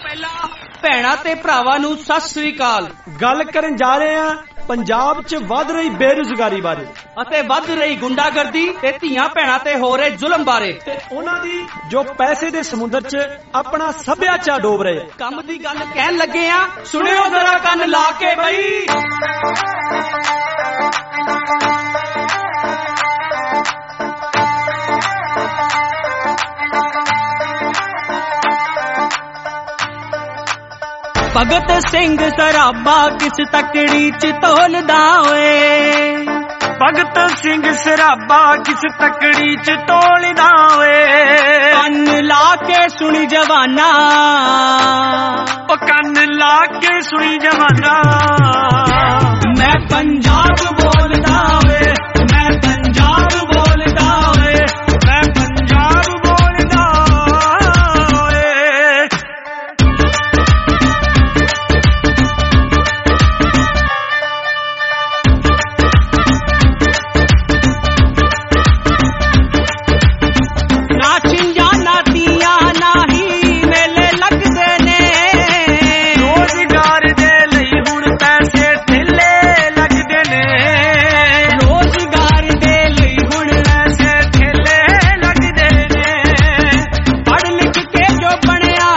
ਪਹਿਲਾਂ ਭੈਣਾਂ ਤੇ ਭਰਾਵਾਂ ਨੂੰ ਸਤਿ ਸ੍ਰੀ ਅਕਾਲ। ਗੱਲ ਕਰਨ ਜਾ ਰਹੇ ਹਾਂ ਪੰਜਾਬ 'ਚ ਵੱਧ ਰਹੀ ਬੇਰੁਜ਼ਗਾਰੀ ਬਾਰੇ ਅਤੇ ਵੱਧ ਰਹੀ ਗੁੰਡਾਗਰਦੀ ਤੇ ਧੀਆਂ ਭੈਣਾਂ ਤੇ ਹੋ ਰਹੇ ਜ਼ੁਲਮ ਬਾਰੇ ਤੇ ਉਹਨਾਂ ਦੀ ਜੋ ਪੈਸੇ ਦੇ ਸਮੁੰਦਰ 'ਚ ਆਪਣਾ ਸੱਭਿਆਚਾਰ ਡੋਬ ਰਹੇ ਕੰਮ ਦੀ ਗੱਲ ਕਹਿਣ ਲੱਗੇ ਆ, ਸੁਣਿਓ ਜ਼ਰਾ ਕੰਨ ਲਾ ਕੇ ਬਈ। ਭਗਤ ਸਿੰਘ ਸਰਾਭਾ ਕਿਸ ਤਕੜੀ ਚ ਤੋਲਦਾ ਓਏ, ਭਗਤ ਸਿੰਘ ਸਰਾਭਾ ਕਿਸ ਤਕੜੀ 'ਚ ਤੋਲਦਾ ਓਏ। ਕੰਨ ਲਾ ਕੇ ਸੁਣੀ ਜਵਾਨਾ, ਉਹ ਕੰਨ ਲਾ ਕੇ ਸੁਣੀ ਜਵਾਨਾ। ਮੈਂ ਪੰਜਾਬ ਬੋਲਦਾ ਓਏ, ਮੈਂ ਪੰਜਾਬ ਬੋਲਦਾ ਓਏ, ਮੈਂ ਪੰਜਾਬ ਬੋਲਦਾ ਓਏ। ਨਾ ਛਿੰਝਾਂ ਨਾ ਤੀਆਂ ਨਾ ਹੀ ਮੇਲੇ ਲੱਗਦੇ ਨੇ, ਰੋਜ਼ਗਾਰ ਦੇ ਲਈ ਹੁਣ ਪੈਸੇ ਠੇਲੇ ਲੱਗਦੇ ਨੇ। ਰੋਜ਼ਗਾਰ ਦੇ ਲਈ ਹੁਣ ਪੈਸੇ ਠੇਲੇ ਲੱਗਦੇ ਨੇ। ਪੜ੍ਹ ਲਿਖ ਕੇ ਜੋ ਬਣਿਆ,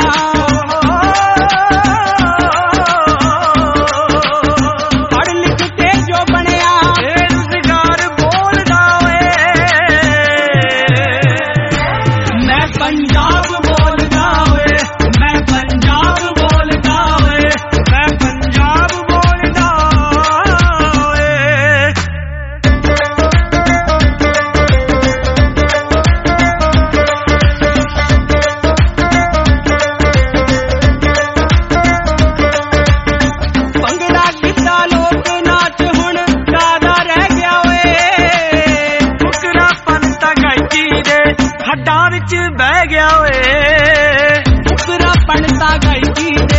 ਪੜ੍ਹ ਲਿਖ ਕੇ ਜੋ ਬਣਿਆ, ਬੇਰੁਜ਼ਗਾਰ ਬੋਲਦਾ ਓਏ। ਮੈਂ ਪੰਜਾਬ ਬੋਲਦਾ ਓਏ, ਮੈਂ ਪੰਜਾਬ ਬੋਲਦਾ ਓਏ। ਮੈਂ ਪੰਜਾਬ ਬੋਲਦਾ ਓਏ। ਭੰਗੜਾ ਗਿੱਧਾ ਲੋਕ ਨਾਚ ਹੁਣ ਕਾਹਦਾ ਰਹਿ ਗਿਆ ਓਏ। ਫੁਕਰਾਪਨ ਤਾਂ ਗਾਇਕੀ ਦੇ ਹੱਡਾਂ ਵਿੱਚ ਬਹਿ ਗਿਆ ਓਏ। ਫੁਕਰਾਪਣ ਤਾਂ ਗਾਇਕੀ ਦੇ